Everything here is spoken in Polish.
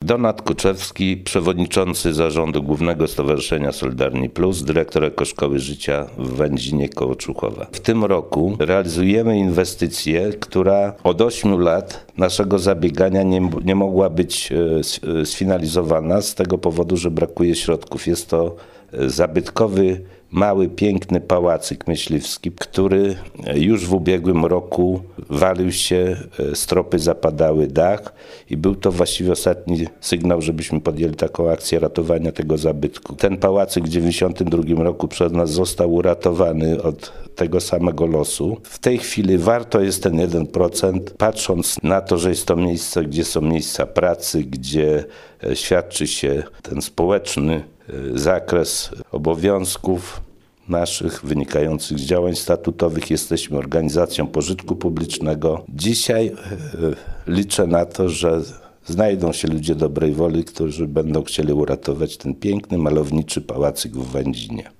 Donat Kuczewski, przewodniczący zarządu Głównego Stowarzyszenia Solidarni Plus, dyrektor Ekoszkoły Życia w Wędzinie koło Człuchowa. W tym roku realizujemy inwestycję, która od 8 lat naszego zabiegania nie mogła być sfinalizowana z tego powodu, że brakuje środków. Jest to zabytkowy, mały, piękny pałacyk myśliwski, który już w ubiegłym roku walił się, stropy zapadały, dach i był to właściwie ostatni sygnał, żebyśmy podjęli taką akcję ratowania tego zabytku. Ten pałacyk w 1992 roku przez nas został uratowany od tego samego losu. W tej chwili warto jest ten 1%, patrząc na to, że jest to miejsce, gdzie są miejsca pracy, gdzie świadczy się ten społeczny zakres obowiązków naszych wynikających z działań statutowych. Jesteśmy organizacją pożytku publicznego. Dzisiaj liczę na to, że znajdą się ludzie dobrej woli, którzy będą chcieli uratować ten piękny, malowniczy pałacyk w Wędzinie.